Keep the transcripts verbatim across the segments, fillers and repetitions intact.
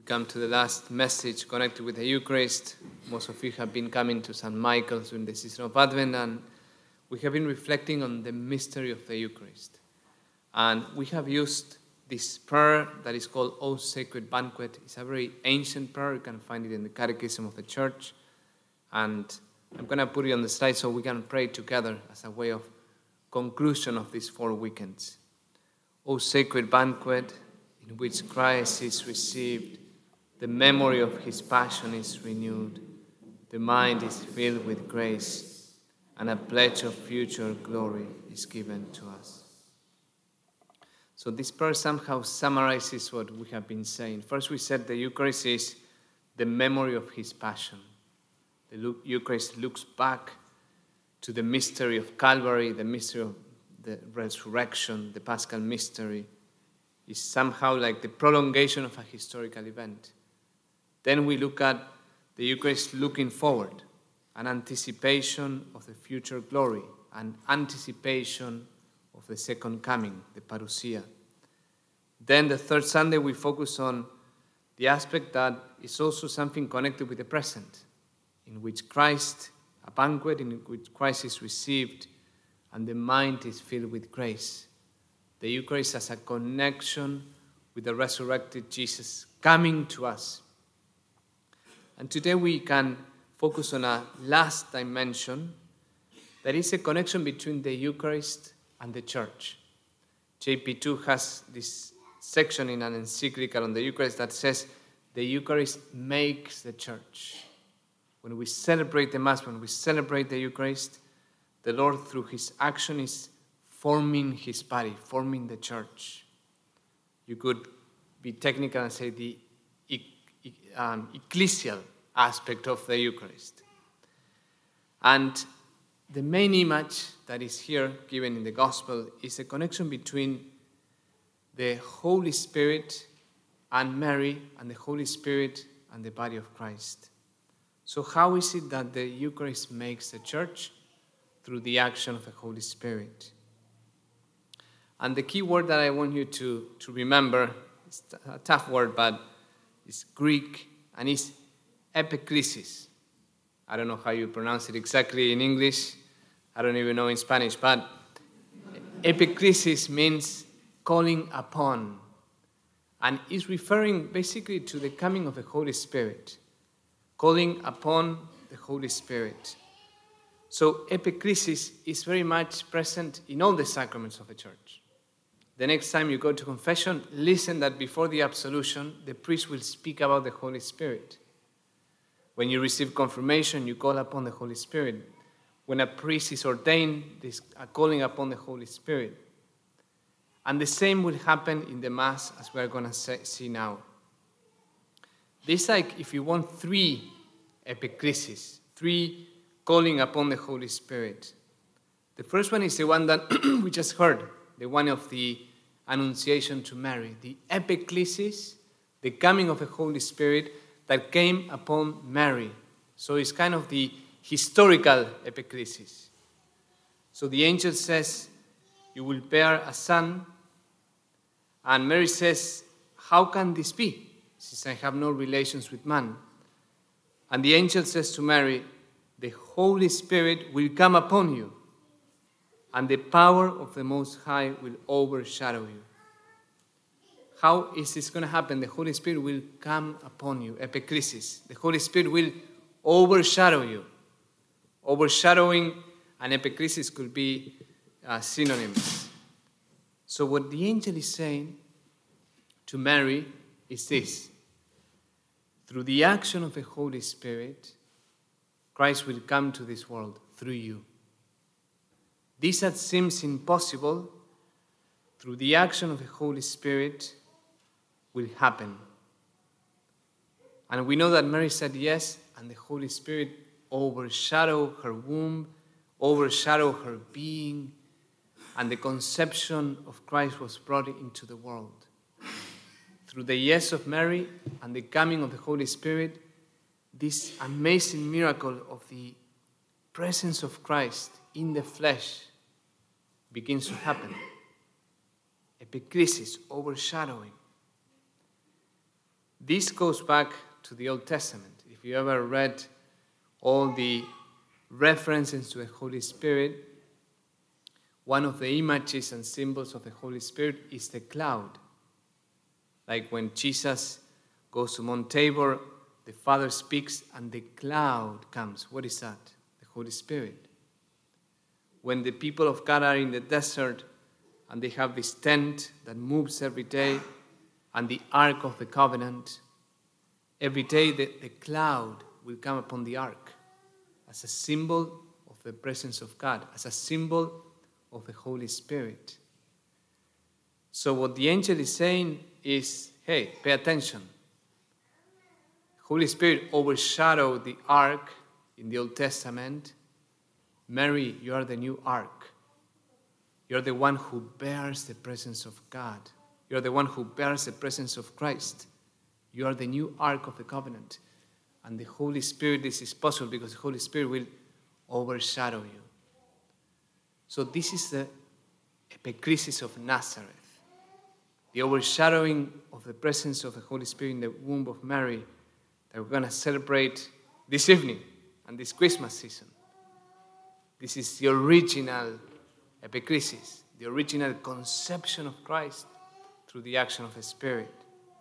come to the last message connected with the Eucharist. Most of you have been coming to Saint Michael's during the season of Advent, and we have been reflecting on the mystery of the Eucharist. And we have used this prayer that is called O Sacred Banquet. It's a very ancient prayer. You can find it in the Catechism of the Church. And I'm going to put it on the slide so we can pray together as a way of conclusion of these four weekends. O Sacred Banquet, in which Christ is received, the memory of his passion is renewed, the mind is filled with grace, and a pledge of future glory is given to us. So this prayer somehow summarizes what we have been saying. First, we said the Eucharist is the memory of his passion. The Eucharist looks back to the mystery of Calvary, the mystery of the resurrection, the Paschal mystery. Is somehow like the prolongation of a historical event. Then we look at the Eucharist looking forward, an anticipation of the future glory, an anticipation of the second coming, the parousia. Then the third Sunday we focus on the aspect that is also something connected with the present, in which Christ, a banquet in which Christ is received and the mind is filled with grace. The Eucharist as a connection with the resurrected Jesus coming to us. And today we can focus on a last dimension that is a connection between the Eucharist and the Church. J P two has this section in an encyclical on the Eucharist that says the Eucharist makes the Church. When we celebrate the Mass, when we celebrate the Eucharist, the Lord through his action is forming his body, forming the Church. You could be technical and say the um, ecclesial aspect of the Eucharist. And the main image that is here given in the Gospel is a connection between the Holy Spirit and Mary, and the Holy Spirit and the body of Christ. So how is it that the Eucharist makes the Church? Through the action of the Holy Spirit. And the key word that I want you to, to remember, it's a tough word, but it's Greek, and it's epiklesis. I don't know how you pronounce it exactly in English. I don't even know in Spanish, but epiklesis means calling upon. And it's referring basically to the coming of the Holy Spirit. Calling upon the Holy Spirit. So epiklesis is very much present in all the sacraments of the Church. The next time you go to confession, listen that before the absolution, the priest will speak about the Holy Spirit. When you receive confirmation, you call upon the Holy Spirit. When a priest is ordained, they are calling upon the Holy Spirit. And the same will happen in the Mass, as we're going to see now. There's like, if you want, three epiklesis, three calling upon the Holy Spirit. The first one is the one that we just heard, the one of the Annunciation to Mary, the epiklesis, the coming of the Holy Spirit that came upon Mary. So it's kind of the historical epiklesis. So the angel says, you will bear a son, and Mary says, how can this be, since I have no relations with man? And the angel says to Mary, the Holy Spirit will come upon you, and the power of the Most High will overshadow you. How is this going to happen? The Holy Spirit will come upon you, epiklesis. The Holy Spirit will overshadow you. Overshadowing and epiklesis could be uh, synonyms. So what the angel is saying to Mary is this. Through the action of the Holy Spirit, Christ will come to this world through you. This that seems impossible, through the action of the Holy Spirit, will happen. And we know that Mary said yes, and the Holy Spirit overshadowed her womb, overshadowed her being, and the conception of Christ was brought into the world. Through the yes of Mary and the coming of the Holy Spirit, this amazing miracle of the presence of Christ in the flesh begins to happen. Epiklesis, overshadowing. This goes back to the Old Testament. If you ever read all the references to the Holy Spirit, one of the images and symbols of the Holy Spirit is the cloud. Like when Jesus goes to Mount Tabor, the Father speaks and the cloud comes. What is that? The Holy Spirit. When the people of God are in the desert and they have this tent that moves every day and the Ark of the Covenant, every day the, the cloud will come upon the Ark as a symbol of the presence of God, as a symbol of the Holy Spirit. So what the angel is saying is, hey, pay attention. Holy Spirit overshadowed the ark in the Old Testament. Mary, you are the new ark. You're the one who bears the presence of God. You're the one who bears the presence of Christ. You are the new ark of the covenant. And the Holy Spirit, this is possible because the Holy Spirit will overshadow you. So this is the epikrisis of Nazareth. The overshadowing of the presence of the Holy Spirit in the womb of Mary that we're going to celebrate this evening and this Christmas season. This is the original epikrisis, the original conception of Christ through the action of the Spirit.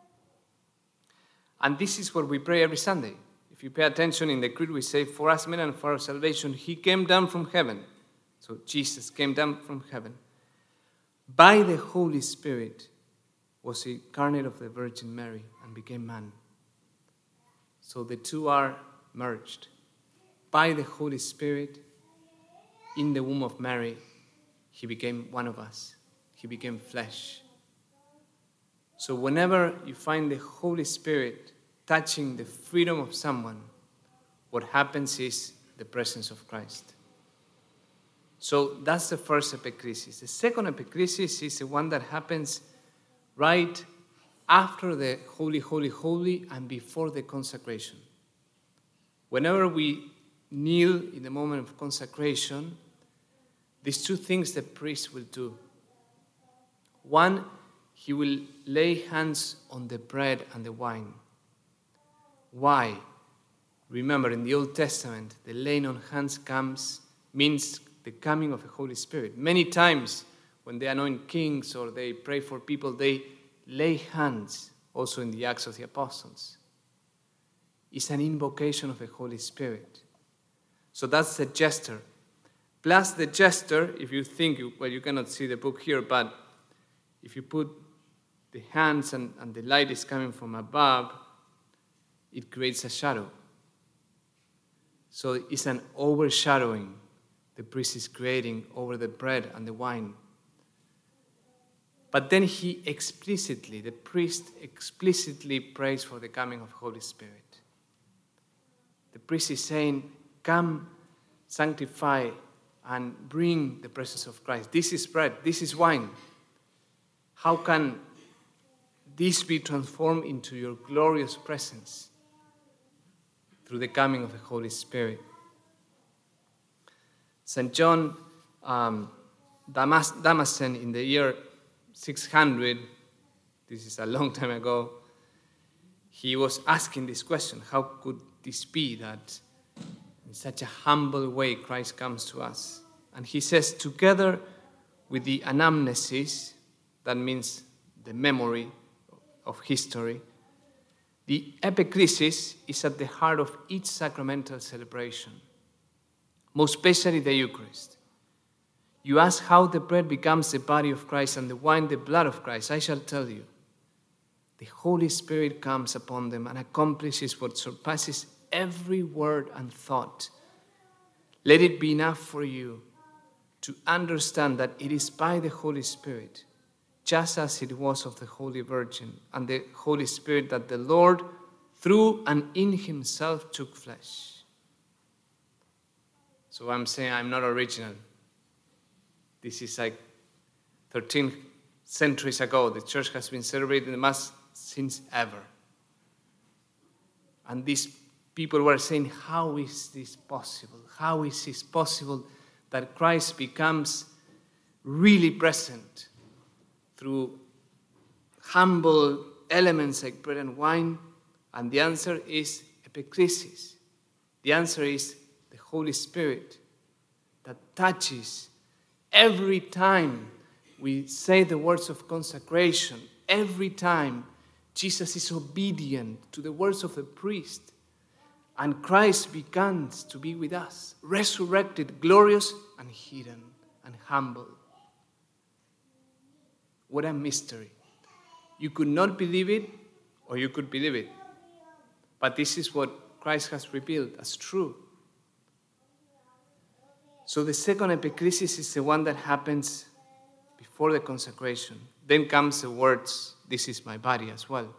And this is what we pray every Sunday. If you pay attention in the creed, we say, for us men and for our salvation, he came down from heaven. So Jesus came down from heaven. By the Holy Spirit was incarnate of the Virgin Mary and became man. So the two are merged. By the Holy Spirit, in the womb of Mary, he became one of us. He became flesh. So whenever you find the Holy Spirit touching the freedom of someone, what happens is the presence of Christ. So that's the first epikrisis. The second epikrisis is the one that happens right after the Holy, Holy, Holy and before the consecration. Whenever we kneel in the moment of consecration, these two things the priest will do. One, he will lay hands on the bread and the wine. Why? Remember, in the Old Testament, the laying on hands comes, means the coming of the Holy Spirit. Many times when they anoint kings or they pray for people, they lay hands, also in the Acts of the Apostles. It's an invocation of the Holy Spirit. So that's the gesture. Plus the gesture, if you think, well, you cannot see the book here, but if you put the hands and, and the light is coming from above, it creates a shadow. So it's an overshadowing the priest is creating over the bread and the wine. But then he explicitly, the priest explicitly prays for the coming of Holy Spirit. The priest is saying, come, sanctify, and bring the presence of Christ. This is bread, this is wine. How can this be transformed into your glorious presence? Through the coming of the Holy Spirit. Saint John um, Damas- Damascene in the year six hundred, this is a long time ago, he was asking this question, how could this be that in such a humble way Christ comes to us? And he says, together with the anamnesis, that means the memory of history, the epikrisis is at the heart of each sacramental celebration, most especially the Eucharist. You ask how the bread becomes the body of Christ and the wine the blood of Christ. I shall tell you. The Holy Spirit comes upon them and accomplishes what surpasses every word and thought. Let it be enough for you to understand that it is by the Holy Spirit, just as it was of the Holy Virgin and the Holy Spirit, that the Lord, through and in himself, took flesh. So I'm saying I'm not original. This is like thirteen centuries ago. The church has been celebrating the Mass since ever. And these people were saying, how is this possible? How is this possible that Christ becomes really present through humble elements like bread and wine, And the answer is epikrisis. The answer is the Holy Spirit that touches every time we say the words of consecration, every time Jesus is obedient to the words of the priest, and Christ begins to be with us, resurrected, glorious, and hidden, and humble. What a mystery. You could not believe it, or you could believe it. But this is what Christ has revealed as true. So the second epikrisis is the one that happens before the consecration. Then comes the words, "This is my body," as well.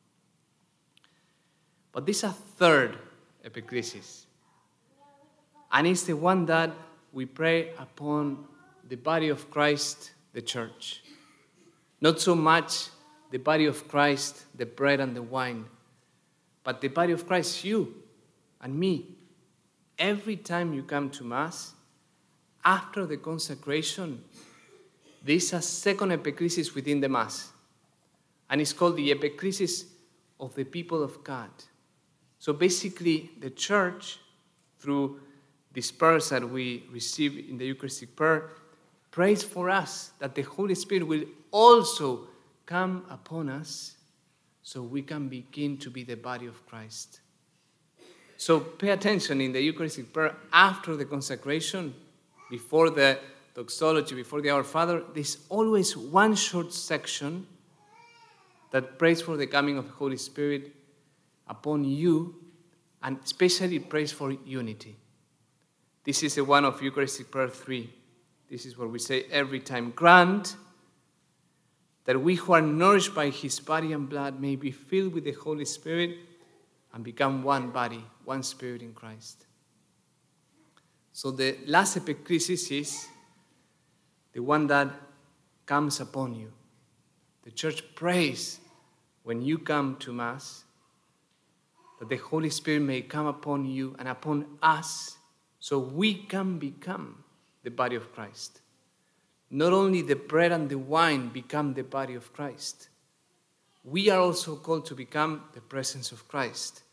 But there's a third epikrisis. And it's the one that we pray upon the body of Christ, the church. Not so much the body of Christ, the bread and the wine, but the body of Christ, you and me. Every time you come to Mass, after the consecration, there is a second epikrisis within the Mass. And it's called the epikrisis of the people of God. So basically, the church, through these prayers that we receive in the Eucharistic prayer, prays for us that the Holy Spirit will also come upon us so we can begin to be the body of Christ. So pay attention in the Eucharistic prayer after the consecration, before the doxology, before the Our Father, there's always one short section that prays for the coming of the Holy Spirit upon you, and especially prays for unity. This is the one of Eucharistic Prayer three. This is what we say every time. Grant that we who are nourished by his body and blood may be filled with the Holy Spirit and become one body, one spirit in Christ. So the last epikrisis is the one that comes upon you. The church prays when you come to Mass that the Holy Spirit may come upon you and upon us so we can become the body of Christ. Not only the bread and the wine become the body of Christ, we are also called to become the presence of Christ.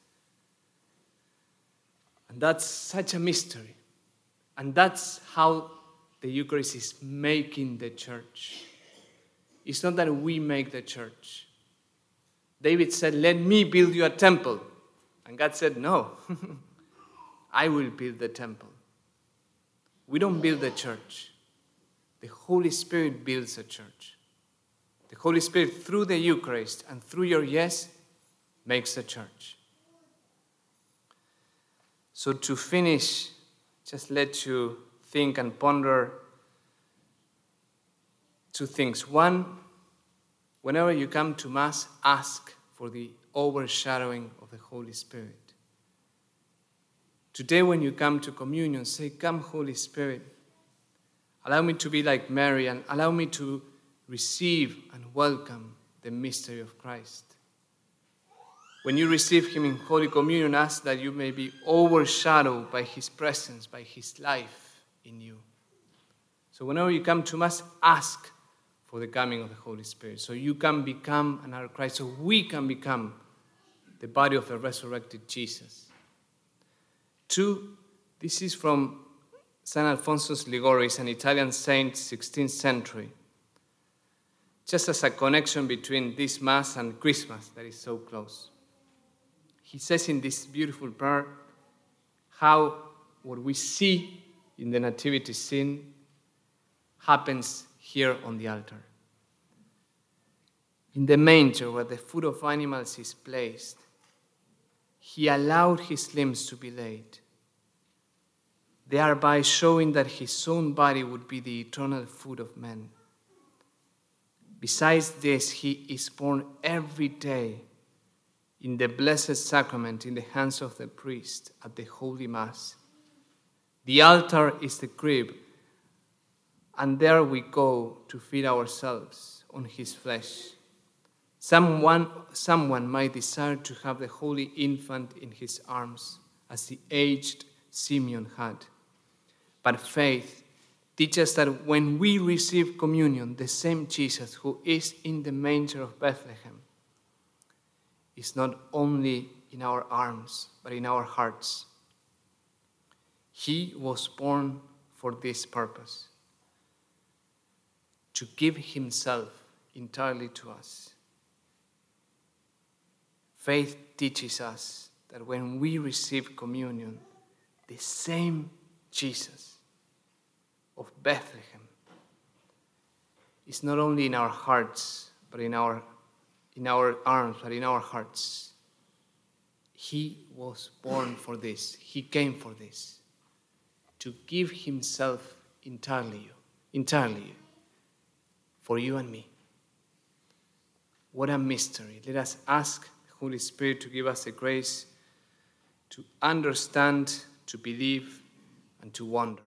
And that's such a mystery. And that's how the Eucharist is making the church. It's not that we make the church. David said, "Let me build you a temple." And God said, "No, I will build the temple." We don't build the church. The Holy Spirit builds the church. The Holy Spirit, through the Eucharist and through your yes, makes the church. So to finish, just let you think and ponder two things. One, whenever you come to Mass, ask for the overshadowing of the Holy Spirit. Today when you come to communion, say, "Come, Holy Spirit, allow me to be like Mary and allow me to receive and welcome the mystery of Christ." When you receive him in Holy Communion, ask that you may be overshadowed by his presence, by his life in you. So whenever you come to Mass, ask for the coming of the Holy Spirit, so you can become another Christ, so we can become the body of the resurrected Jesus. Two, this is from Saint Alfonso Liguori, is an Italian saint, sixteenth century. Just as a connection between this Mass and Christmas that is so close. He says in this beautiful prayer how what we see in the nativity scene happens here on the altar. In the manger where the food of animals is placed, he allowed his limbs to be laid, thereby showing that his own body would be the eternal food of men. Besides this, he is born every day in the Blessed Sacrament in the hands of the priest at the Holy Mass. The altar is the crib, and there we go to feed ourselves on his flesh. Someone, someone might desire to have the Holy Infant in his arms, as the aged Simeon had. But faith teaches that when we receive communion, the same Jesus who is in the manger of Bethlehem is not only in our arms, but in our hearts. He was born for this purpose, to give himself entirely to us. Faith teaches us that when we receive communion, the same Jesus of Bethlehem is not only in our hearts, but in our, in our arms, but in our hearts. He was born for this. He came for this, to give himself entirely, entirely for you and me. What a mystery. Let us ask the Holy Spirit to give us the grace to understand, to believe, and to wonder.